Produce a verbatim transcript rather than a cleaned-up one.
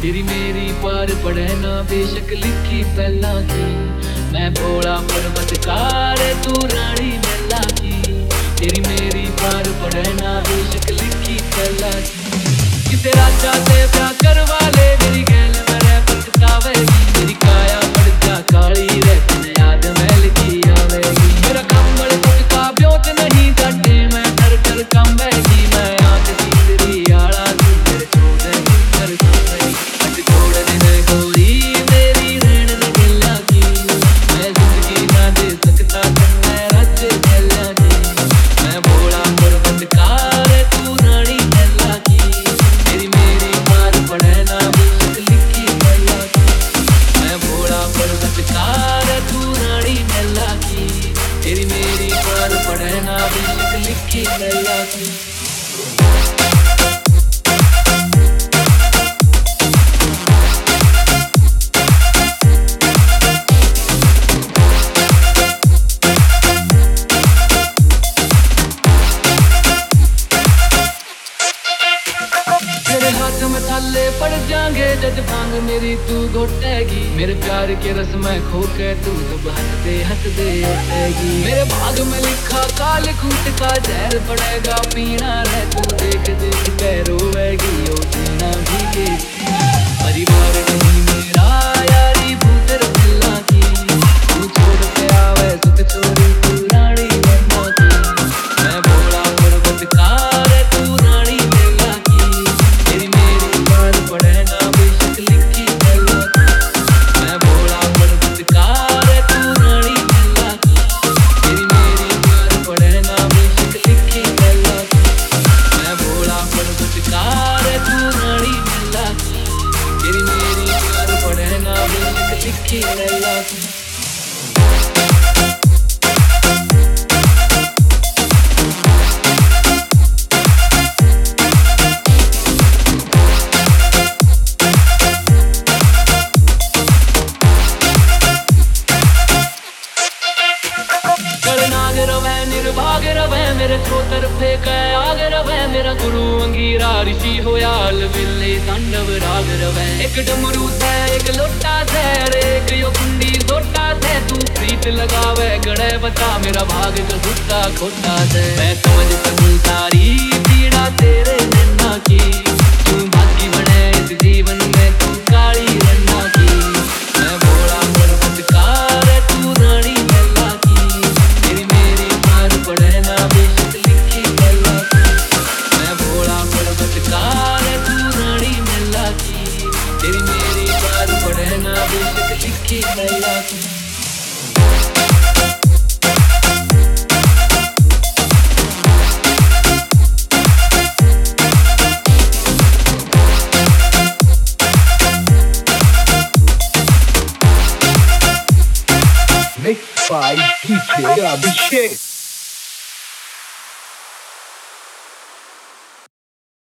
तेरी मेरी पार पड़े ना बेशक लिखी पहला की। मैं भोला पर्वतकार तू रानी मैला की। तेरी मेरी पार पड़े ना बेशक लिखी पहला की। किसे राजा से प्यार करवा ले मेरी गैल मेरे पछतावेगी। मेरी काया पड़ जा काली रे तेने याद मैल की आवेगी। मेरा कम्बल कुछ का ब्योत नहीं जाटे मैं डर कर कम बैगी। मैं आंख तीसरी आला तू मेरे छोड़ दे कर सोई। हट छोड़ दे गोरी मेरी रहन दे गला की। मैं जिंदगी ना दे सकता तन्ने रच गला की। मैं भोला पर्वतकार तू रानी मैला की। तेरी मेरी पार पड़े ना बेशक लिखी मैला की। मैं भोला पर्वतकार तू रानी मैला की। तेरी मेरी पार पड़े ना बेशक लिखी मैला की। हाथ में थाले पड़ जाएंगे जज भांग मेरी तू घोटेगी। मेरे प्यार के रस में खो के तू जब हंसदे हंसदे उठेगी। मेरे भाग में लिखा काल कूट का जहर पड़ेगा पीना रे तू देख देख के रोएगी ओ जीना भीगे। परिवार नहीं मेरा यारी भूतर पिल्ला की। तू छोड़ के आवे सुख छोड़ी तू रानी मैला की। मैं भोला पर्वतकार तू रानी मैला की। तेरी मेरी पार पड़े ना बेशक लिखी मैला की। मैं भोला पर्वतकार तू रानी मैला की। तेरी मेरी पार पड़े ना बेशक लिखी मैला की। मैं भोला पर्वतकार तू रानी मैला की। तेरी मेरी पार पड़े ना बेशक लिखी मैला की। नाग रवे निर्भाग रवे मेरे छोतर फेंके आग रवे। मेरा गुरु अंगीरा ऋषि होया अलविले तांडव राग रवे। एक डमरू से एक लोटा से एक यो कुंडी सोटा से। तू प्रीत लगावे गड़े बता मेरा भाग जो झूठा खोटा से। मैं समझ सकूं सारी पीड़ा तेरे नैना की। तू भागी बने इस जीवन में तू काली रन्ना की। मैं भोला पर्वतकार तू रानी मैला की। तेरी मेरी पार पड़े ना बेशक लिखी मैला की। मैं भोला पर्वतकार तू रानी मैला की। तेरी मेरी पार पड़े ना बेशक लिखी मैला की। Mixed by D J Abhishek.